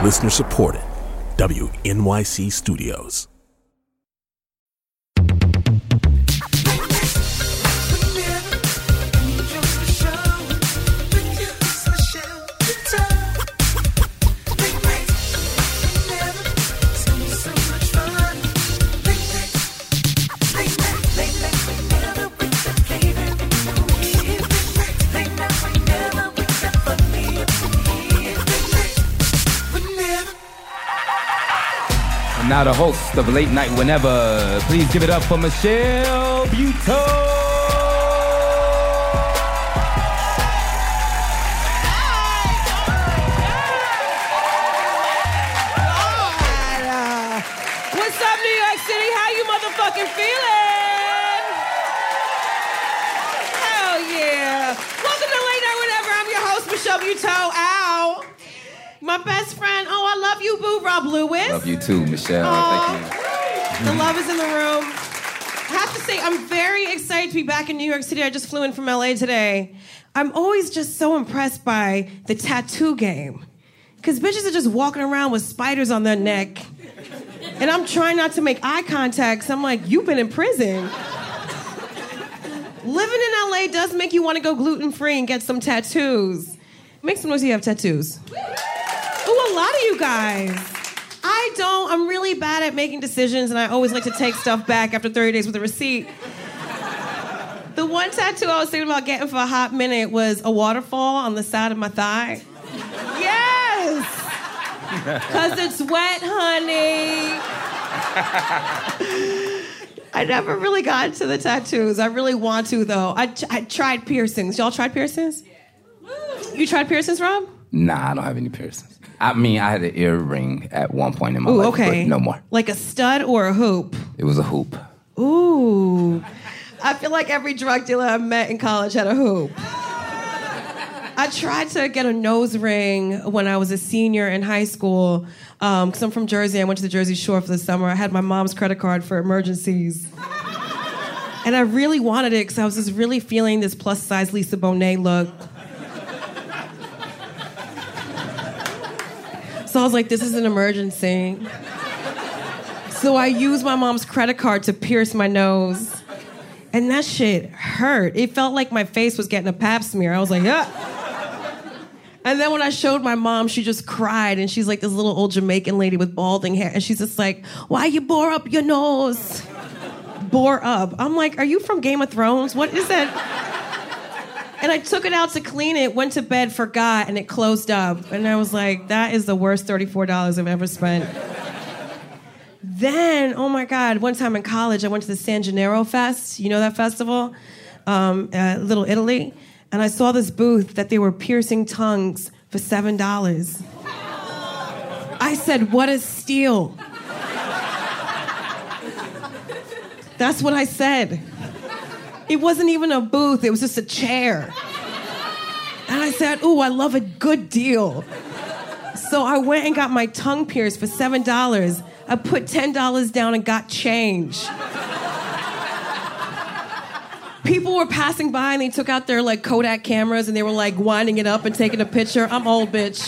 Listener supported. WNYC Studios. Now the host of Late Night Whenever. Please give it up for Michelle Buteau. What's up, New York City? How you motherfucking feeling? Hell yeah. Welcome to Late Night Whenever. I'm your host, Michelle Buteau. Ow. My best friend, I love you, boo, Rob Lewis. Love you too, Michelle. Thank you. The love is in the room. I have to say, I'm very excited to be back in New York City. I just flew in from LA today. I'm always just so impressed by the tattoo game. Because bitches are just walking around with spiders on their neck. And I'm trying not to make eye contact. So I'm like, you've been in prison. Living in LA does make you want to go gluten-free and get some tattoos. Make some noise if you have tattoos. Ooh, a lot of you guys. I don't. I'm really bad at making decisions, and I always like to take stuff back after 30 days with a receipt. The one tattoo I was thinking about getting for a hot minute was a waterfall on the side of my thigh. Yes! Because it's wet, honey. I never really got into the tattoos. I really want to, though. I tried piercings. Y'all tried piercings? You tried piercings, Rob? Nah, I don't have any piercings. I mean, I had an earring at one point in my life, okay. But no more. Like a stud or a hoop? It was a hoop. Ooh. I feel like every drug dealer I met in college had a hoop. I tried to get a nose ring when I was a senior in high school. Because I'm from Jersey. I went to the Jersey Shore for the summer. I had my mom's credit card for emergencies. And I really wanted it because I was just really feeling this plus-size Lisa Bonet look. So I was like, this is an emergency. So I used my mom's credit card to pierce my nose. And that shit hurt. It felt like my face was getting a pap smear. I was like, yeah. And then when I showed my mom, she just cried. And she's like this little old Jamaican lady with balding hair. And she's just like, why you bore up your nose? Bore up. I'm like, are you from Game of Thrones? What is that? And I took it out to clean it, went to bed, forgot, and it closed up. And I was like, that is the worst $34 I've ever spent. Then, oh my God, one time in college, I went to the San Gennaro Fest. You know that festival? Little Italy. And I saw this booth that they were piercing tongues for $7. I said, what a steal. That's what I said. It wasn't even a booth, it was just a chair. And I said, ooh, I love a good deal. So I went and got my tongue pierced for $7. I put $10 down and got change. People were passing by and they took out their like Kodak cameras and they were like winding it up and taking a picture. I'm old, bitch.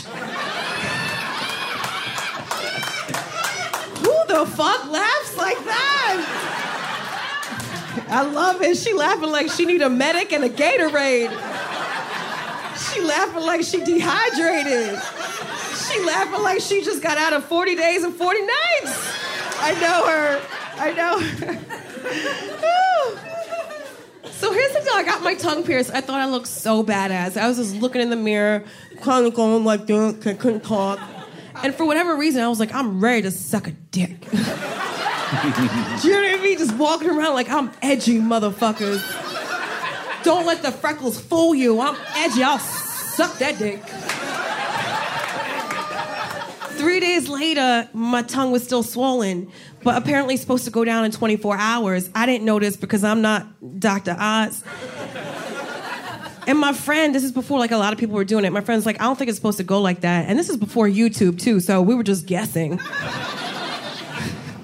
Who the fuck laughs like that? I love it. She laughing like she need a medic and a Gatorade. She laughing like she dehydrated. She laughing like she just got out of 40 days and 40 nights. I know her. So here's the deal. I got my tongue pierced. I thought I looked so badass. I was just looking in the mirror, kind of going like that. I couldn't talk. And for whatever reason, I was like, I'm ready to suck a dick. Do you know what I mean? Just walking around like I'm edgy, motherfuckers. Don't let the freckles fool you. I'm edgy. I'll suck that dick. 3 days later, my tongue was still swollen, but apparently supposed to go down in 24 hours. I didn't notice because I'm not Dr. Oz. And my friend, this is before like a lot of people were doing it. My friend's like, I don't think it's supposed to go like that. And this is before YouTube too, so we were just guessing.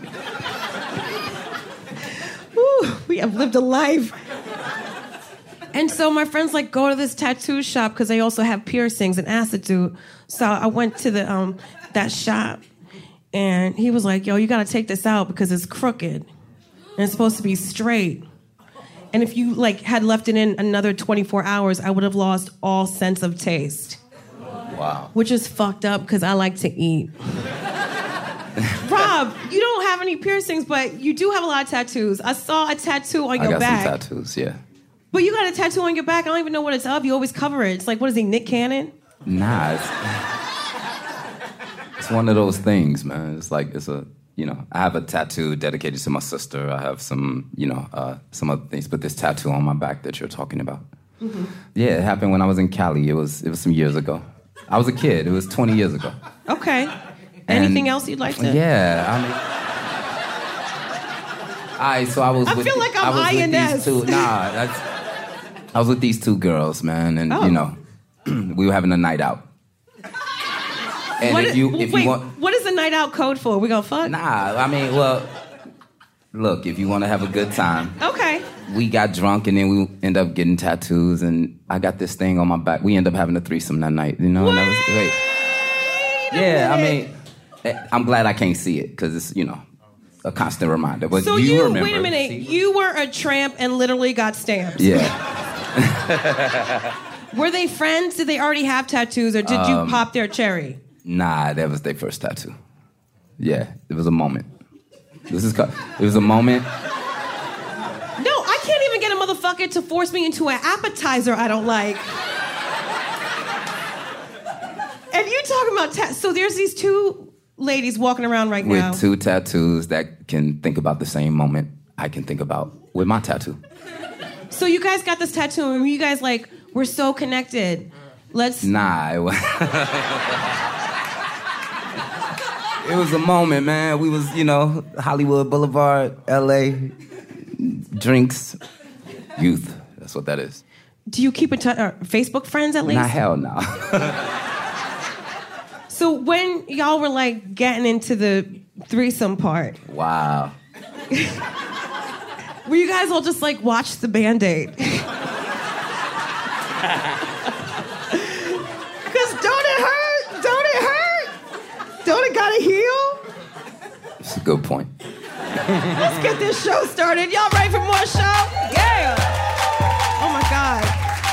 Ooh, we have lived a life. And so my friends like go to this tattoo shop because they also have piercings and acid dude. So I went to the that shop, and he was like, "Yo, you gotta take this out because it's crooked, and it's supposed to be straight. And if you like had left it in another 24 hours, I would have lost all sense of taste." Wow. Which is fucked up because I like to eat. Rob, you don't have any piercings, but you do have a lot of tattoos. I saw a tattoo on your back. I got some tattoos, yeah. But you got a tattoo on your back. I don't even know what it's of. You always cover it. It's like, what is he, Nick Cannon? Nah, it's one of those things, man. It's like, I have a tattoo dedicated to my sister. I have some, some other things, but this tattoo on my back that you're talking about. Mm-hmm. Yeah, it happened when I was in Cali. It was some years ago. I was a kid. It was 20 years ago. Okay. Anything else you'd like to? Yeah, I mean... so I was I with... feel like I'm INS. I was with these two girls, man, and, we were having a night out. And if you want... What is the night out code for? We gonna fuck? Nah, I mean, well... Look, if you want to have a good time... Okay. We got drunk, and then we end up getting tattoos, and I got this thing on my back. We end up having a threesome that night, And that was great. Yeah, I mean... I'm glad I can't see it, because it's, a constant reminder. But so you remember... Wait a minute. You were a tramp and literally got stamped. Yeah. Were they friends? Did they already have tattoos, or did you pop their cherry? Nah, that was their first tattoo. Yeah, it was a moment. It was a moment. No, I can't even get a motherfucker to force me into an appetizer I don't like. And you talking about so there's these two ladies walking around right now. With two tattoos that can think about the same moment I can think about with my tattoo. So you guys got this tattoo, and you guys like, we're so connected. Let's... Nah, it was a moment, man. We was, Hollywood Boulevard, L.A., drinks, youth. That's what that is. Do you keep in touch? Facebook friends, at least? Nah, hell no. So when y'all were, like, getting into the threesome part... Wow. Were you guys all just, like, watch the Band-Aid? Because don't it hurt? Don't it hurt? Don't it gotta heal? That's a good point. Let's get this show started. Y'all ready for more show? Yeah! Oh, my God.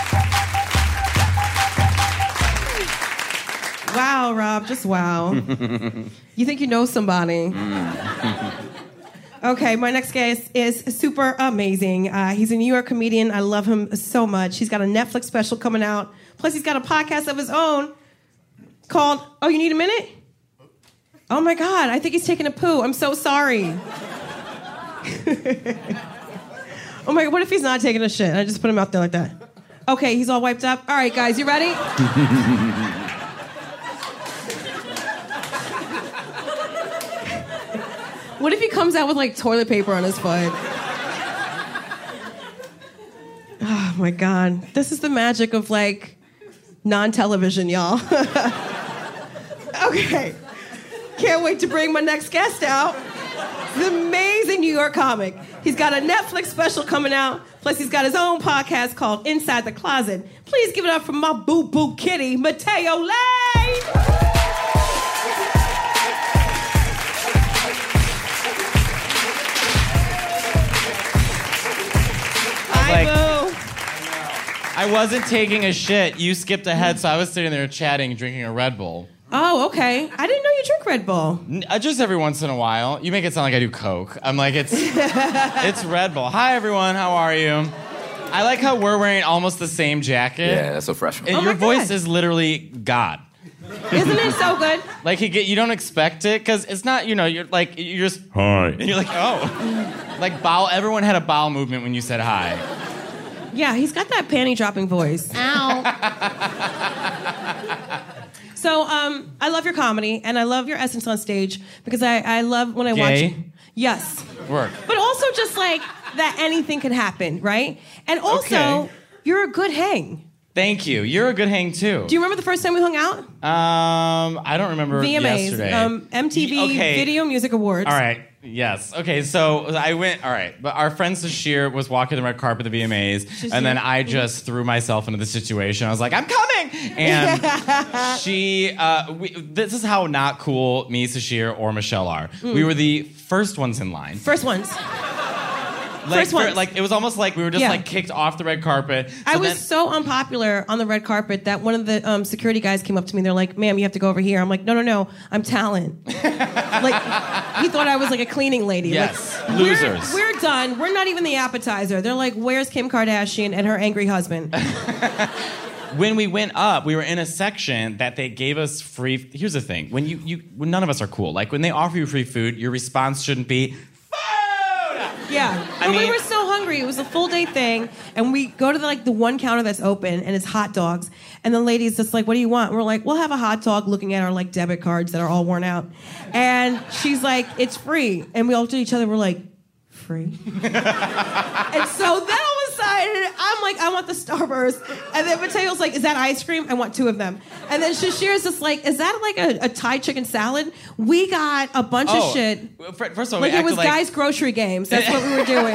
Wow, Rob, just wow. You think you know somebody. Okay, my next guest is super amazing. He's a New York comedian. I love him so much. He's got a Netflix special coming out. Plus, he's got a podcast of his own called, Oh, You Need a Minute? Oh, my God, I think he's taking a poo. I'm so sorry. Oh, my God, what if he's not taking a shit? I just put him out there like that. Okay, he's all wiped up. All right, guys, you ready? What if he comes out with, like, toilet paper on his foot? Oh, my God. This is the magic of, like, non-television, y'all. Okay. Can't wait to bring my next guest out. He's an amazing New York comic. He's got a Netflix special coming out. Plus, he's got his own podcast called Inside the Closet. Please give it up for my boo-boo kitty, Mateo Lay! I wasn't taking a shit. You skipped ahead, so I was sitting there chatting, drinking a Red Bull. Oh, okay. I didn't know you drink Red Bull. Just every once in a while. You make it sound like I do Coke. I'm like, it's Red Bull. Hi, everyone. How are you? I like how we're wearing almost the same jacket. Yeah, that's a fresh one. And your voice is literally God. Isn't it so good? Like, you don't expect it, because it's not, you're just, hi. And you're like, oh. Like, bowel, everyone had a bowel movement when you said hi. Yeah, he's got that panty-dropping voice. Ow. So, I love your comedy, and I love your essence on stage, because I love when I watch... Yes. Work. But also just, like, that anything can happen, right? And also, you're a good hang. Thank you. You're a good hang, too. Do you remember the first time we hung out? I don't remember VMAs, yesterday. MTV Video Music Awards. All right. Yes. Okay, so I went, all right. But our friend Sashir was walking the red carpet at the VMAs, and then I just threw myself into the situation. I was like, I'm coming! And this is how not cool me, Sashir, or Michelle are. We were the first ones in line. First ones. It was almost like we were just kicked off the red carpet. I was so unpopular on the red carpet that one of the security guys came up to me. They're like, "Ma'am, you have to go over here." I'm like, "No, I'm talent." Like he thought I was like a cleaning lady. Yes, like, losers. We're done. We're not even the appetizer. They're like, "Where's Kim Kardashian and her angry husband?" When we went up, we were in a section that they gave us free. Here's the thing: when when none of us are cool. Like when they offer you free food, your response shouldn't be. Yeah, but we were so hungry. It was a full day thing, and we go to the one counter that's open, and it's hot dogs. And the lady's just like, "What do you want?" And we're like, "We'll have a hot dog." Looking at our debit cards that are all worn out, and she's like, "It's free." And we all looked at each other. We're like, "Free?" And so then all of a sudden, I'm like, "I want the Starburst," and then Mateo's like, "Is that ice cream?" I want 2 of them. And then Shashir's just like, "Is that like a Thai chicken salad?" We got a bunch of shit. First of all, like it was guys' grocery games. That's what we were doing.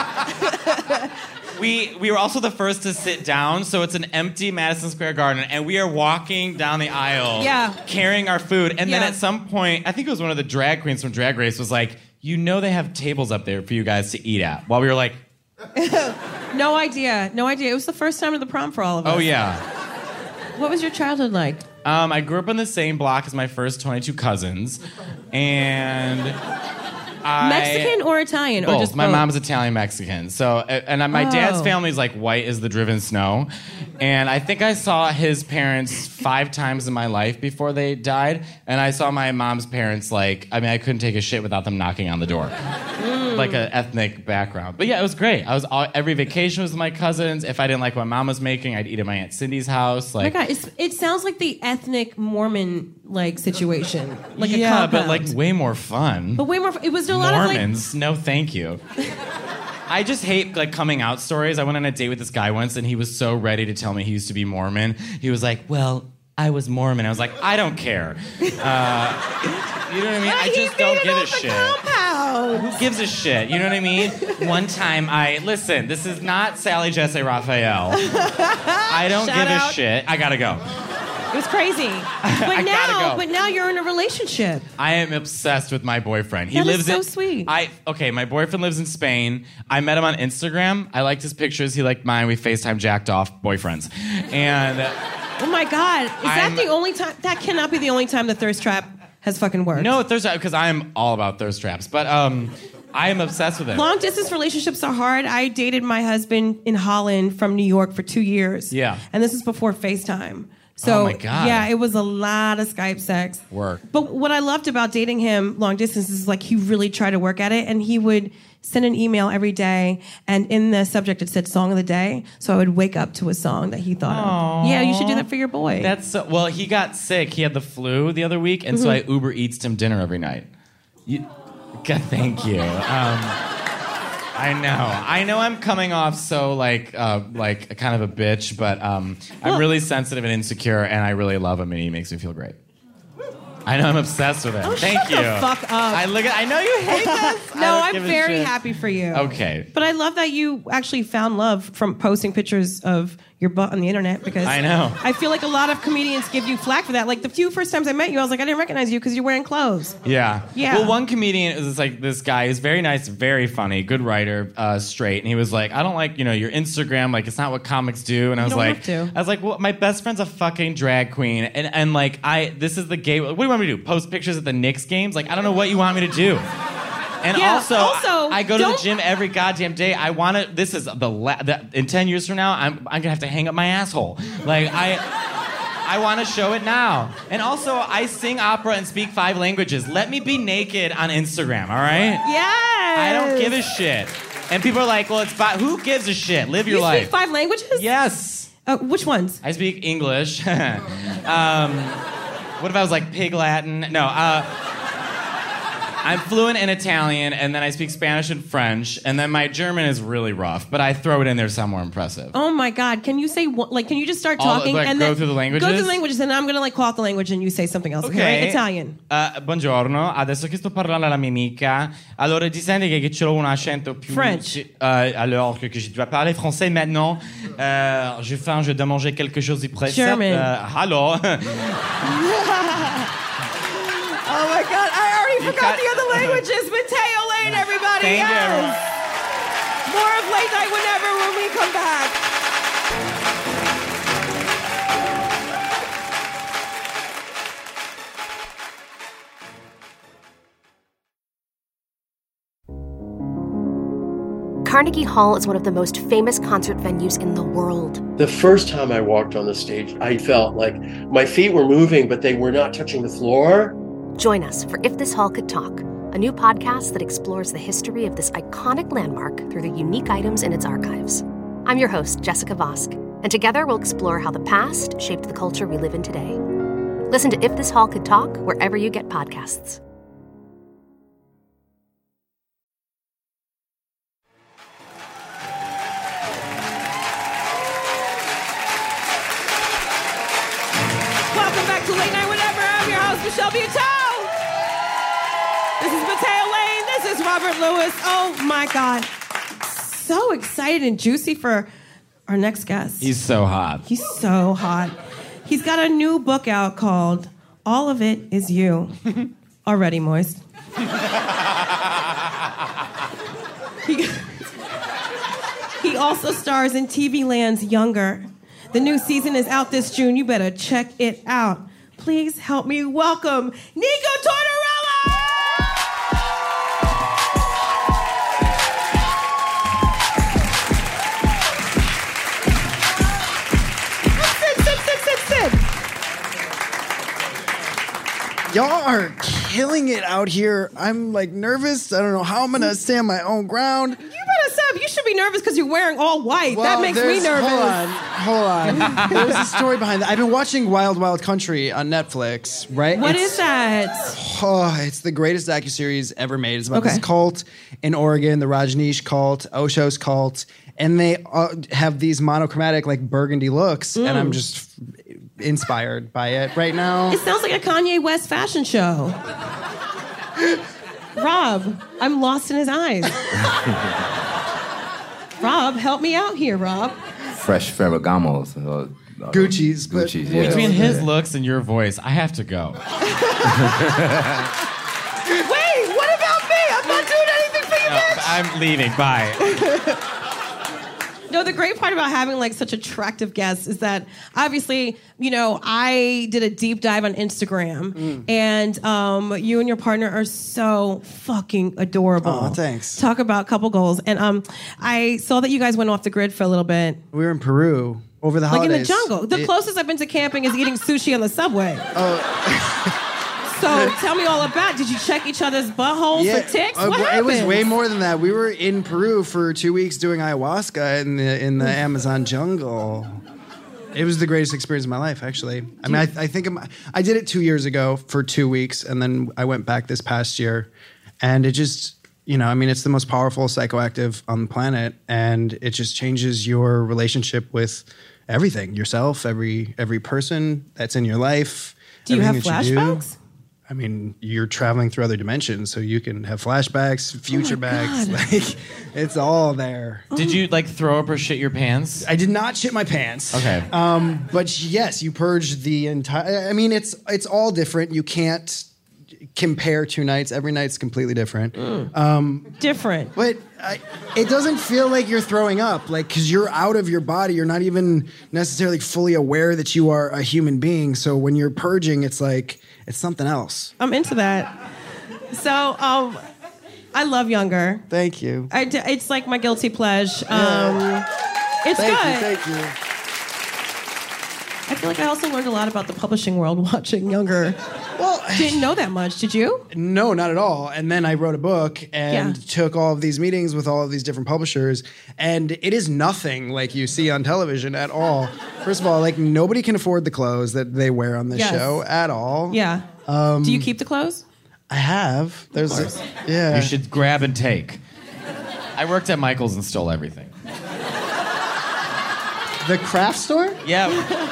We were also the first to sit down, so it's an empty Madison Square Garden, and we are walking down the aisle, carrying our food. And then at some point, I think it was one of the drag queens from Drag Race was like, "You know they have tables up there for you guys to eat at." While we were like, No idea. It was the first time at the prom for all of us. "Oh yeah." What was your childhood like? I grew up on the same block as my first 22 cousins, and Mexican or Italian? Both. Or just my both? mom's Italian-Mexican. So, and my dad's family is like white as the driven snow. And I think I saw his parents 5 times in my life before they died. And I saw my mom's parents I couldn't take a shit without them knocking on the door. Like an ethnic background. But yeah, it was great. Every vacation was with my cousins. If I didn't like what mom was making, I'd eat at my Aunt Cindy's house. Oh my God, it sounds like the ethnic Mormon situation. Like a yeah, compound. but way more fun. But way more. It was a lot Mormons, no thank you. I just hate coming out stories. I went on a date with this guy once, and he was so ready to tell me he used to be Mormon. He was like, "Well, I was Mormon." I was like, "I don't care." You know what I mean? I just don't give a shit. Who gives a shit? You know what I mean? One time listen, this is not Sally Jesse Raphael. I don't give a shit. I gotta go. It was crazy. But now you're in a relationship. I am obsessed with my boyfriend. He That lives is so sweet. My boyfriend lives in Spain. I met him on Instagram. I liked his pictures. He liked mine. We FaceTime jacked off boyfriends. And oh my God. Is that the only time? That cannot be the only time the thirst trap has fucking worked. no, thirst trap, because I'm all about thirst traps. But I am obsessed with it. Long distance relationships are hard. I dated my husband in Holland from New York for 2 years. Yeah. And this is before FaceTime. So, oh my God. yeah, it was a lot of Skype sex. Work. But what I loved about dating him long distance is he really tried to work at it, and he would send an email every day, and in the subject it said "Song of the Day," so I would wake up to a song that he thought of. Yeah, you should do that for your boy. Well, he got sick. He had the flu the other week, and so I Uber Eats him dinner every night. God, thank you. I know I'm coming off so kind of a bitch, but I'm really sensitive and insecure, and I really love him, and he makes me feel great. I know I'm obsessed with him. Oh, Thank shut you. the fuck up. I know you hate this. No, I'm very happy for you. Okay. But I love that you actually found love from posting pictures of your butt on the internet, because I know. I feel like a lot of comedians give you flack for that. Like the few first times I met you, I was like, I didn't recognize you because you're wearing clothes. Yeah. Yeah. Well, one comedian is this guy who's very nice, very funny, good writer, straight, and he was like, "I don't like your Instagram. It's not what comics do." And I was like, "Well, my best friend's a fucking drag queen, and this is the gay. What do you want me to do? Post pictures at the Knicks games? I don't know what you want me to do." And also, I go to the gym every goddamn day. I want to. This is in 10 years from now, I'm gonna have to hang up my asshole. I want to show it now. And also, I sing opera and speak 5 languages. Let me be naked on Instagram. All right? Yes. I don't give a shit. And people are like, "Well, it's fine. Who gives a shit? Live your life." You speak 5 languages? Yes. Which ones? I speak English. What if I was pig Latin? No. I'm fluent in Italian, and then I speak Spanish and French, and then my German is really rough, but I throw it in there somewhere impressive. Oh my God! Can you say can you just start talking and then go through the languages? Go through the languages, and I'm gonna call out the language, and you say something else. Okay, right? Italian. Buongiorno. Adesso che sto parlando alla mia amica, allora ti senti che c'ho un accento più French. Alors que je dois parler français maintenant. J'ai faim, je dois manger quelque chose de près. German. Hello. Oh my God! I already forgot the other languages. Mateo Lane, everybody. Thank you, everyone. More of Late Night Whenever when we come back. Carnegie Hall is one of the most famous concert venues in the world. The first time I walked on the stage, I felt like my feet were moving, but they were not touching the floor. Join us for If This Hall Could Talk, a new podcast that explores the history of this iconic landmark through the unique items in its archives. I'm your host, Jessica Vosk, and together we'll explore how the past shaped the culture we live in today. Listen to If This Hall Could Talk wherever you get podcasts. Welcome back to Late Night Whenever. I'm your host, Michelle Buteau. This is Mateo Lane. This is Robert Lewis. Oh my God. So excited and juicy for our next guest. He's so hot. He's so hot. He's got a new book out called All of It Is You. Already moist. He also stars in TV Land's Younger. The new season is out this June. You better check it out. Please help me welcome Nico Tortorella! Sit. Y'all are killing it out here. I'm like nervous. I don't know how I'm gonna stand my own ground. You better stop. You should be nervous because you're wearing all white. That makes me nervous. Hold on. There's a story behind that. I've been watching Wild Wild Country on Netflix, right? What is that? Oh, it's the greatest docuseries ever made. It's about this cult in Oregon, the Rajneesh cult, Osho's cult, and they have these monochromatic, like burgundy looks, and I'm just inspired by it right now. It sounds like a Kanye West fashion show. Rob, I'm lost in his eyes. Rob, help me out here, Rob. Fresh Ferragamos. Gucci's. Gucci's, yeah. Between his looks and your voice, I have to go. Wait, what about me? I'm not doing anything for you, bitch. I'm leaving. Bye. No, the great part about having like such attractive guests is that obviously, you know, I did a deep dive on Instagram and you and your partner are so fucking adorable. Oh, thanks. Talk about couple goals. And I saw that you guys went off the grid for a little bit. We were in Peru over the holidays. Like in the jungle. The closest I've been to camping is eating sushi on the subway. Oh. So tell me all about it. Did you check each other's buttholes for ticks? What happened? It was way more than that. We were in Peru for 2 weeks doing ayahuasca in the Amazon jungle. It was the greatest experience of my life, actually. I mean, I think I did it 2 years ago for 2 weeks, and then I went back this past year, and it just, you know, I mean, it's the most powerful psychoactive on the planet, and it just changes your relationship with everything, yourself, every person that's in your life. Do you have flashbacks? I mean, you're traveling through other dimensions, so you can have flashbacks, future backs. Like, it's all there. Did you like throw up or shit your pants? I did not shit my pants. Okay. But yes, you purge the entire. I mean, it's all different. You can't compare 2 nights. Every night's completely different. Different. But it doesn't feel like you're throwing up, like, because you're out of your body. You're not even necessarily fully aware that you are a human being. So when you're purging, it's like. It's something else. I'm into that. So, I love Younger. Thank you. It's like my guilty pleasure. It's good. Thank you. I feel like I also learned a lot about the publishing world watching Younger. Well, didn't know that much. Did you? No, not at all. And then I wrote a book and took all of these meetings with all of these different publishers. And it is nothing like you see on television at all. First of all, like nobody can afford the clothes that they wear on this show at all. Yeah. Do you keep the clothes? I have. Yeah. You should grab and take. I worked at Michael's and stole everything. The craft store? Yeah.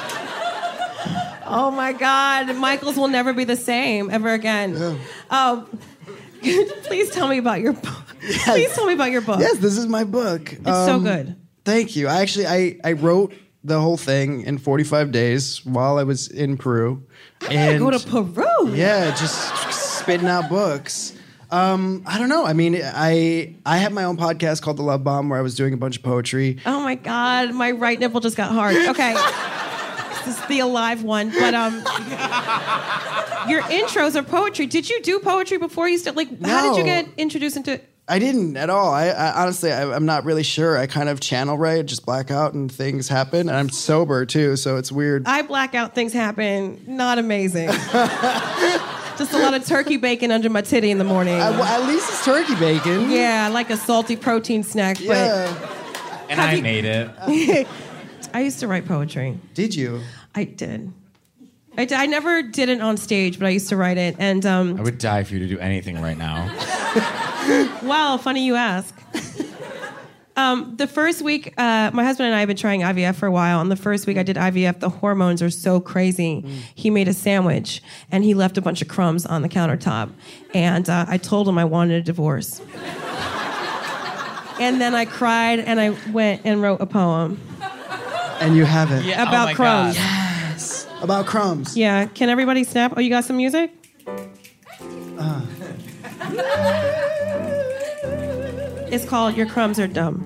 Oh my God, Michael's will never be the same ever again. Oh, please tell me about your book. Yes. Please tell me about your book. Yes, this is my book. It's so good. Thank you. I wrote the whole thing in 45 days while I was in Peru. I gotta go to Peru. Yeah, just spitting out books. I don't know. I mean, I have my own podcast called The Love Bomb where I was doing a bunch of poetry. Oh my God, my right nipple just got hard. Okay. This is the alive one. But your intros are poetry. Did you do poetry before you started? No. How did you get introduced into it? I didn't at all. I honestly, I'm not really sure. I kind of channel write, just black out and things happen. And I'm sober too, so it's weird. I black out, things happen. Not amazing. Just a lot of turkey bacon under my titty in the morning. At least it's turkey bacon. Yeah, I like a salty protein snack. Yeah. And I made it. I used to write poetry. Did you? I did. I never did it on stage, but I used to write it. And I would die for you to do anything right now. Wow, funny you ask. The first week, my husband and I have been trying IVF for a while, and the first week I did IVF, the hormones are so crazy. He made a sandwich, and he left a bunch of crumbs on the countertop, and I told him I wanted a divorce. And then I cried, and I went and wrote a poem. And you have it. Yeah, about crumbs. God. Yes. About crumbs. Yeah, can everybody snap? Oh, you got some music? It's called Your Crumbs Are Dumb.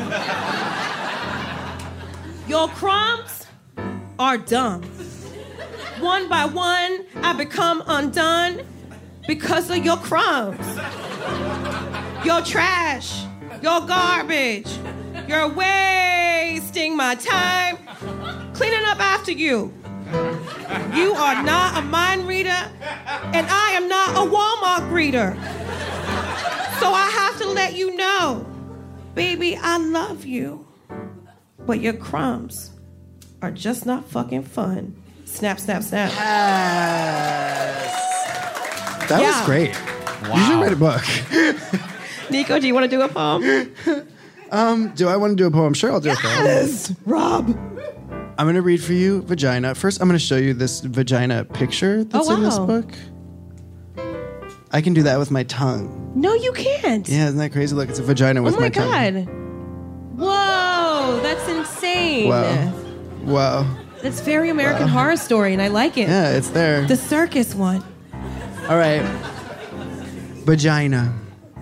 Your crumbs are dumb. One by one, I become undone because of your crumbs. Your trash, your garbage, you're wasting my time cleaning up after you. You are not a mind reader, and I am not a Walmart greeter. So I have to let you know, baby, I love you, but your crumbs are just not fucking fun. Snap, snap, snap. Yes. That was great. Wow. You should write a book. Nico, do you want to do a poem? Do I want to do a poem? Sure, I'll do a poem. Yes, Rob. I'm going to read for you Vagina. First, I'm going to show you this vagina picture that's in this book. I can do that with my tongue. No, you can't. Yeah, isn't that crazy? Look, it's a vagina with my tongue. Oh my God. Whoa, that's insane. Wow. That's very American Horror Story, and I like it. Yeah, it's there. The circus one. All right. Vagina.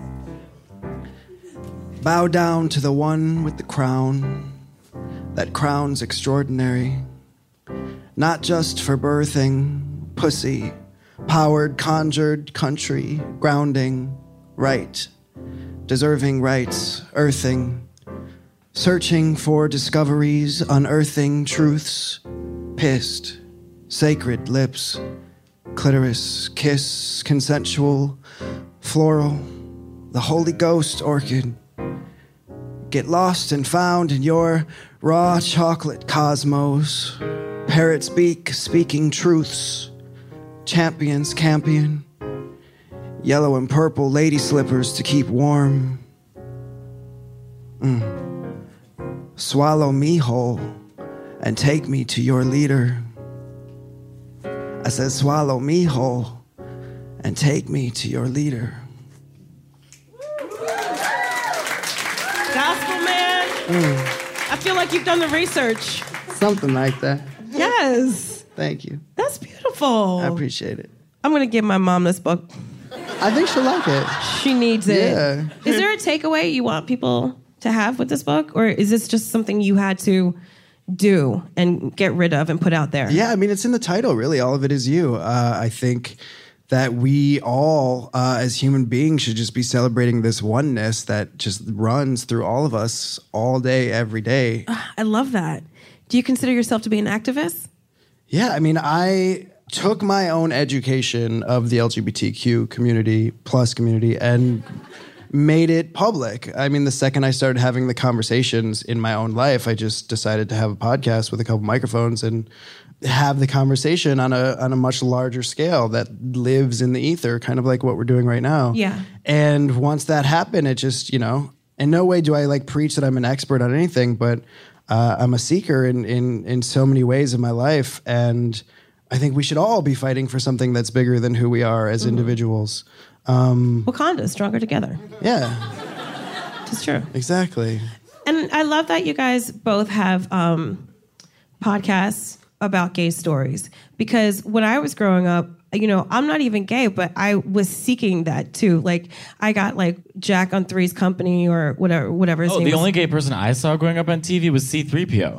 Bow down to the one with the crown. That crown's extraordinary. Not just for birthing, pussy, powered, conjured, country, grounding, right, deserving rights, earthing, searching for discoveries, unearthing truths, pissed, sacred lips, clitoris, kiss, consensual, floral, the Holy Ghost orchid. Get lost and found in your raw chocolate cosmos, parrot's beak speaking truths, champions campion, yellow and purple lady slippers to keep warm. Swallow me whole and take me to your leader. I said, swallow me whole and take me to your leader. Gospel man. I feel like you've done the research. Something like that. Yes. Thank you. That's beautiful. I appreciate it. I'm going to give my mom this book. I think she'll like it. She needs it. Yeah. Is there a takeaway you want people to have with this book? Or is this just something you had to do and get rid of and put out there? Yeah, I mean, it's in the title, really. All of it is you. I think that we all, as human beings, should just be celebrating this oneness that just runs through all of us all day, every day. I love that. Do you consider yourself to be an activist? Yeah, I mean, I took my own education of the LGBTQ community, plus community, and made it public. I mean, the second I started having the conversations in my own life, I just decided to have a podcast with a couple microphones and have the conversation on a much larger scale that lives in the ether, kind of like what we're doing right now. Yeah. And once that happened, it just, in no way do I like preach that I'm an expert on anything, but I'm a seeker in so many ways in my life. And I think we should all be fighting for something that's bigger than who we are as individuals. Wakanda, stronger together. Yeah. It's true. Exactly. And I love that you guys both have podcasts about gay stories, because when I was growing up, I'm not even gay, but I was seeking that too. Like, I got like Jack on Three's Company or whatever his name the was. only gay person I saw growing up on TV was C-3PO.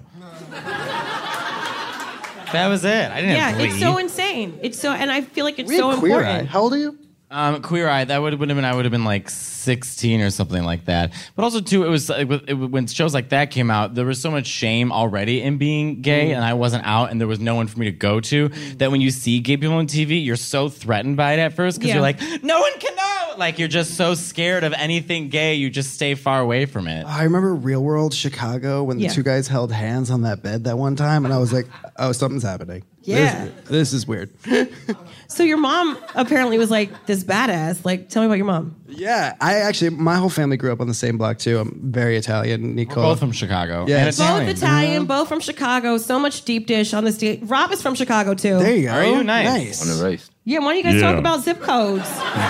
That was it. I didn't have Glee. It's so insane. And I feel like it's We had so Queer important. Eye. How old are you? Queer Eye, I would have been like 16 or something like that. But also too, it was when shows like that came out, there was so much shame already in being gay, and I wasn't out, and there was no one for me to go to. That when you see gay people on TV, you're so threatened by it at first because you're like, no one can know. Like, you're just so scared of anything gay, you just stay far away from it. I remember Real World Chicago when the two guys held hands on that bed that one time, and I was like, oh, something's happening. Yeah. This is weird. So your mom apparently was like this badass. Like, tell me about your mom. Yeah, my whole family grew up on the same block too. I'm very Italian. Nicole. We're both from Chicago. Yeah. And Italian. Both Italian, both from Chicago. So much deep dish on this day. Rob is from Chicago too. There you go. Are you? Nice. On the race. Yeah, why don't you guys talk about zip codes?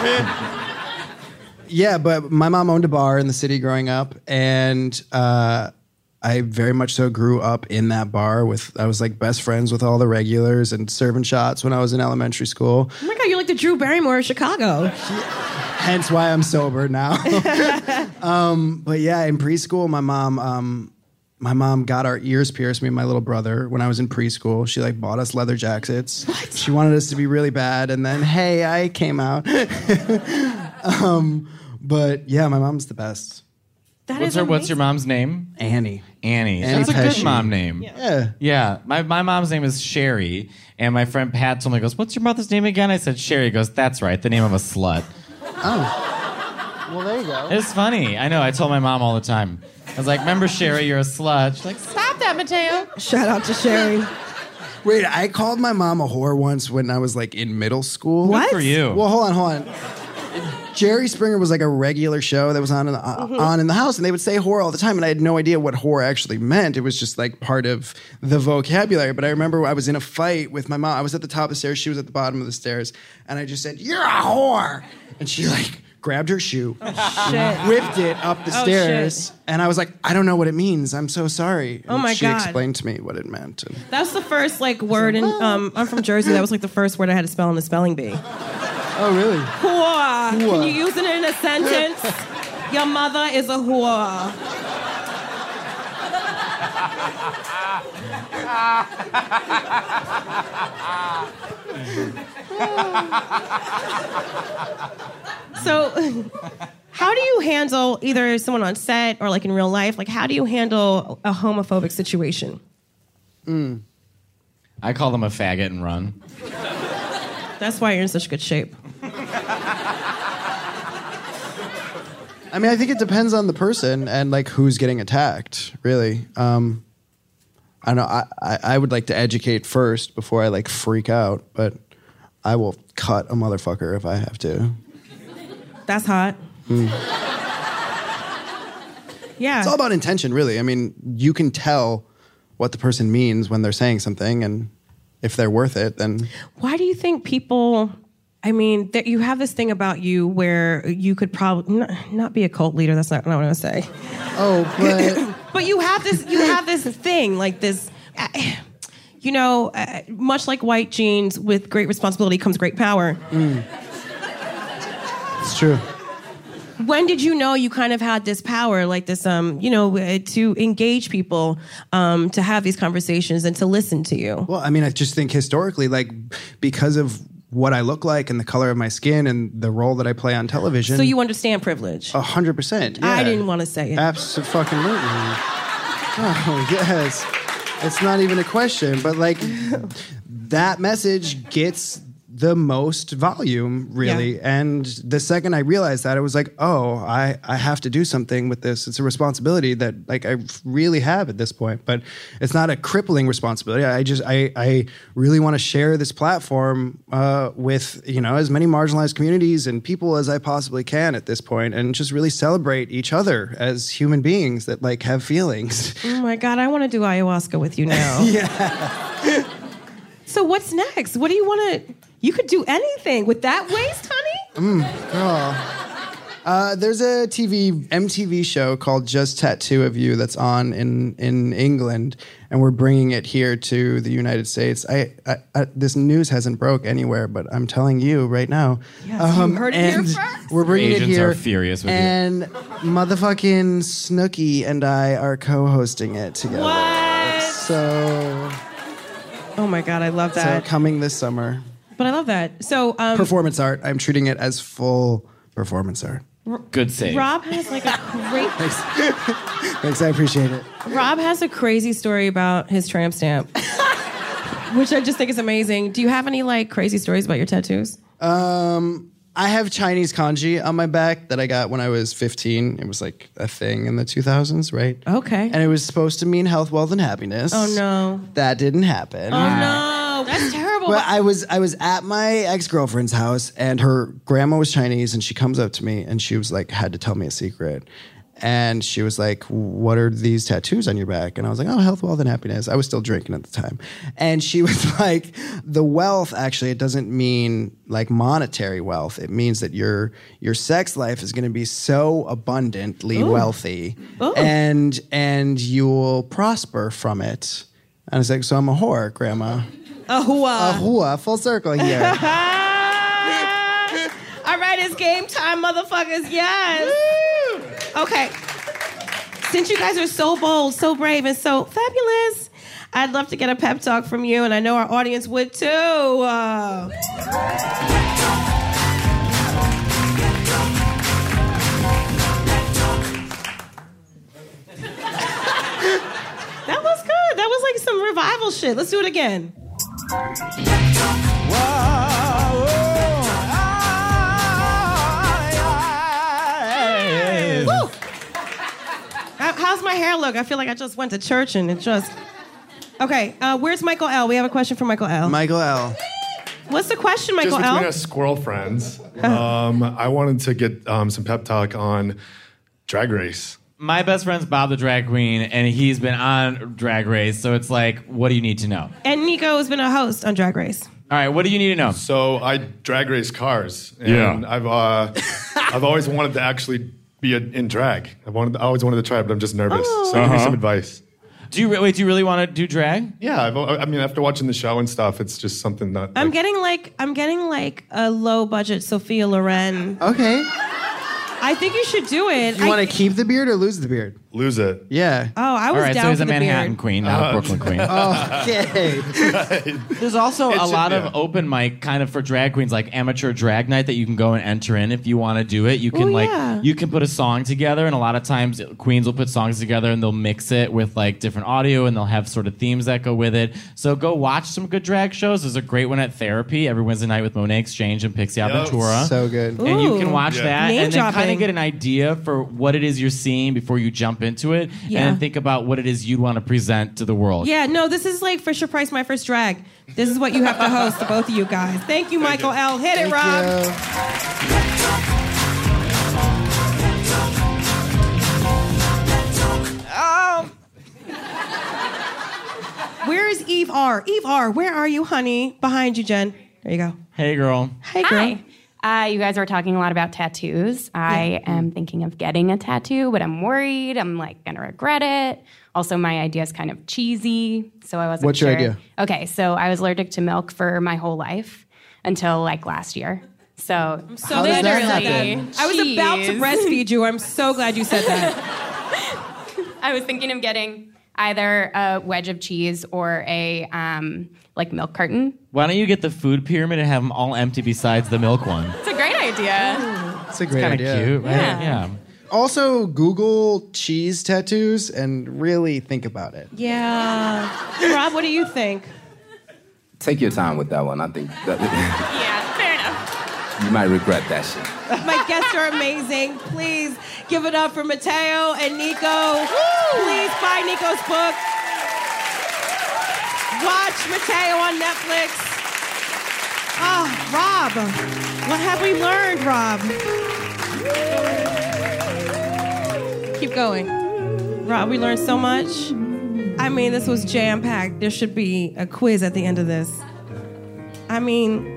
Yeah, but my mom owned a bar in the city growing up, and I very much so grew up in that bar I was like best friends with all the regulars and serving shots when I was in elementary school. Oh my God, you're like the Drew Barrymore of Chicago. Hence why I'm sober now. But yeah, in preschool, my mom got our ears pierced, me and my little brother, when I was in preschool. She like bought us leather jackets. What? She wanted us to be really bad, and then I came out. But yeah, my mom's the best. What's your mom's name? Annie. That's a Pesci. good mom name. Yeah. My mom's name is Sherry, and my friend Pat told me, goes, what's your mother's name again? I said, Sherry. He goes, that's right, the name of a slut. Oh. Well, there you go. It's funny. I know. I told my mom all the time. I was like, remember, Sherry, you're a slut. She's like, stop that, Mateo. Shout out to Sherry. Wait, I called my mom a whore once when I was like in middle school. What? Good for you. Well, hold on. Jerry Springer was like a regular show that was on in the house, and they would say whore all the time, and I had no idea what whore actually meant. It was just like part of the vocabulary. But I remember I was in a fight with my mom. I was at the top of the stairs, she was at the bottom of the stairs, and I just said, "You're a whore," and she like grabbed her shoe, whipped it up the stairs, and I was like, "I don't know what it means. I'm so sorry." And my she God. explained to me what it meant. And That's the first like word in. I'm from Jersey. That was like the first word I had to spell in the spelling bee. oh, really? Whore. Can you use it in a sentence? Your mother is a whore. So, how do you handle either someone on set or like in real life? Like, how do you handle a homophobic situation? I call them a faggot and run. That's why you're in such good shape. I mean, I think it depends on the person and like who's getting attacked, really. I don't know. I would like to educate first before I like freak out, but I will cut a motherfucker if I have to. That's hot. Yeah. It's all about intention, really. I mean, you can tell what the person means when they're saying something, and if they're worth it, then... Why do you think people... I mean, that you have this thing about you where you could probably not be a cult leader. That's not what I'm going to say. Oh, but... But you have this thing, like this... much like white jeans, with great responsibility comes great power. It's true. When did you know you kind of had this power, like this, to engage people, to have these conversations and to listen to you? Well, I mean, I just think historically, like, because of what I look like and the color of my skin and the role that I play on television. So you understand privilege? 100%. Yeah. I didn't want to say it. Absolutely. Oh, yes. It's not even a question, but like that message gets the most volume, really. Yeah. And the second I realized that, it was like, oh, I have to do something with this. It's a responsibility that like I really have at this point, but it's not a crippling responsibility. I really want to share this platform with, you know, as many marginalized communities and people as I possibly can at this point, and just really celebrate each other as human beings that like have feelings. Oh my God, I want to do ayahuasca with you now. Yeah. So what's next? What do you want to... You could do anything with that waist, honey? Girl. There's a MTV show called Just Tattoo of You that's on in England, and we're bringing it here to the United States. This news hasn't broke anywhere, but I'm telling you right now. Yes, you heard it here first. We're bringing it Agents here. are furious with you. And motherfucking Snooki and I are co-hosting it together. What? So... Oh my God, I love that. So coming this summer. But I love that. So performance art. I'm treating it as full performance art. Good save. Rob has like a great... Thanks, I appreciate it. Rob has a crazy story about his tramp stamp, which I just think is amazing. Do you have any like crazy stories about your tattoos? I have Chinese kanji on my back that I got when I was 15. It was like a thing in the 2000s, right? Okay. And it was supposed to mean health, wealth, and happiness. Oh no. That didn't happen. Oh no. That's terrible. But I was at my ex-girlfriend's house, and her grandma was Chinese, and she comes up to me and she was like, had to tell me a secret. And she was like, what are these tattoos on your back? And I was like, oh, health, wealth, and happiness. I was still drinking at the time. And she was like, the wealth, actually, it doesn't mean like monetary wealth. It means that your sex life is going to be so abundantly wealthy. Ooh. And you'll prosper from it. And I was like, so I'm a whore, Grandma. Ahua. Ahua, full circle here. All right, it's game time, motherfuckers. Yes. Okay. Since you guys are so bold, so brave, and so fabulous, I'd love to get a pep talk from you, and I know our audience would too. That was good. That was like some revival shit. Let's do it again. Woo! How's my hair look? I feel like I just went to church and it just... Okay, where's Michael L? We have a question for Michael L. Michael L. What's the question, Michael Just between L? us squirrel friends, I wanted to get some pep talk on Drag Race. My best friend's Bob the Drag Queen, and he's been on Drag Race, so it's like, what do you need to know? And Nico has been a host on Drag Race. All right, what do you need to know? So I drag race cars, and I've always wanted to actually be in drag. I always wanted to try it, but I'm just nervous. So give me some advice. Do you really want to do drag? Yeah, I mean, after watching the show and stuff, it's just something that I'm getting like a low budget Sophia Loren. Okay. I think you should do it. You want to keep the beard or lose the beard? Lose it. Yeah. Oh, I was All right, down so he's for a the Manhattan beard. queen, not a Brooklyn queen. Okay. There's also a lot of open mic kind of for drag queens, like amateur drag night that you can go and enter in if you want to do it. You can you can put a song together, and a lot of times queens will put songs together and they'll mix it with like different audio, and they'll have sort of themes that go with it. So go watch some good drag shows. There's a great one at Therapy every Wednesday night with Monet Exchange and Pixie Aventura. So good. And you can watch that Name and then kind dropping. of get an idea for what it is you're seeing before you jump into it, and then think about what it is you'd want to present to the world. Yeah, no, this is like Fisher Price, My First Drag. This is what you have to host, the both of you guys. Thank you, Michael L. Hit it, Rob. Where is Eve R? Eve R, where are you, honey? Behind you, Jen. There you go. Hey, girl. Hey, girl. Hi. You guys were talking a lot about tattoos. I am thinking of getting a tattoo, but I'm worried. I'm like gonna regret it. Also, my idea is kind of cheesy, so I wasn't What's sure. your idea? Okay, so I was allergic to milk for my whole life until like last year. So So How does that literally, happen? I was about to cheese. breastfeed you. I'm so glad you said that. I was thinking of getting either a wedge of cheese or a like milk carton. Why don't you get the food pyramid and have them all empty besides the milk one? It's a great idea. That's a great Kind of idea. cute, right? Yeah. Also, Google cheese tattoos and really think about it. Yeah. Rob, what do you think? take your time with that one. I think that Yeah, fair enough. you might regret that shit. My guests are amazing. Please give it up for Mateo and Nico. Please buy Nico's book. Watch Mateo on Netflix. Oh, Rob. What have we learned, Rob? Keep going. Rob, we learned so much. I mean, this was jam-packed. There should be a quiz at the end of this. I mean,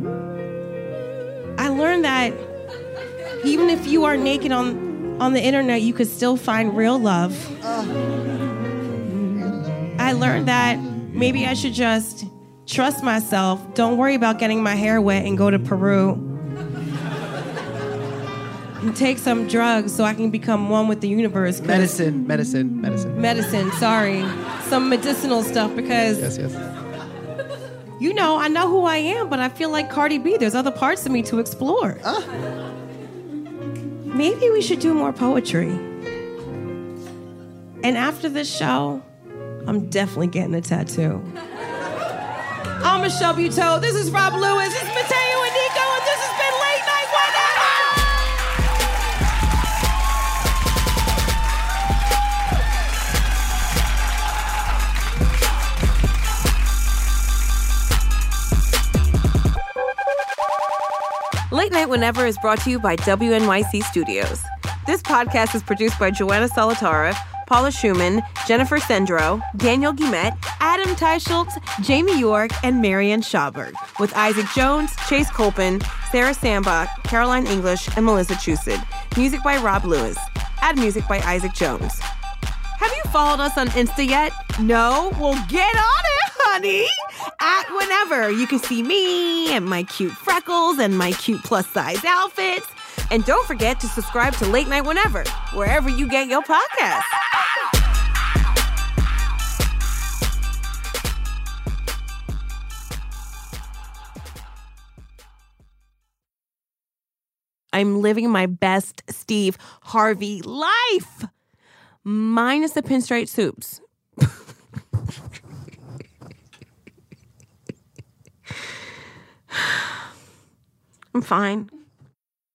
I learned that even if you are naked on the internet, you could still find real love. I learned that maybe I should just trust myself, don't worry about getting my hair wet, and go to Peru and take some drugs so I can become one with the universe. Medicine. Medicine, sorry. Some medicinal stuff, because Yes. you know, I know who I am, but I feel like Cardi B. There's other parts of me to explore. Maybe we should do more poetry. And after this show, I'm definitely getting a tattoo. I'm Michelle Buteau. This is Rob Lewis. This is Mateo and Nico, and this has been Late Night Late Night Whenever is brought to you by WNYC Studios. This podcast is produced by Joanna Solotaroff, Paula Schumann, Jennifer Sendro, Daniel Guillemette, Adam Teicholz, Jamie York, and Marian Schauberg, with Isaac Jones, Chase Colpin, Sarah Sambach, Caroline English, and Melissa Chusett. Music by Rob Lewis. Add music by Isaac Jones. Have you followed us on Insta yet? No? Well, get on it, honey! At Whenever, you can see me and my cute freckles and my cute plus-size outfits. And don't forget to subscribe to Late Night Whenever, wherever you get your podcasts. I'm living my best Steve Harvey life, minus the pinstripe suits. I'm fine.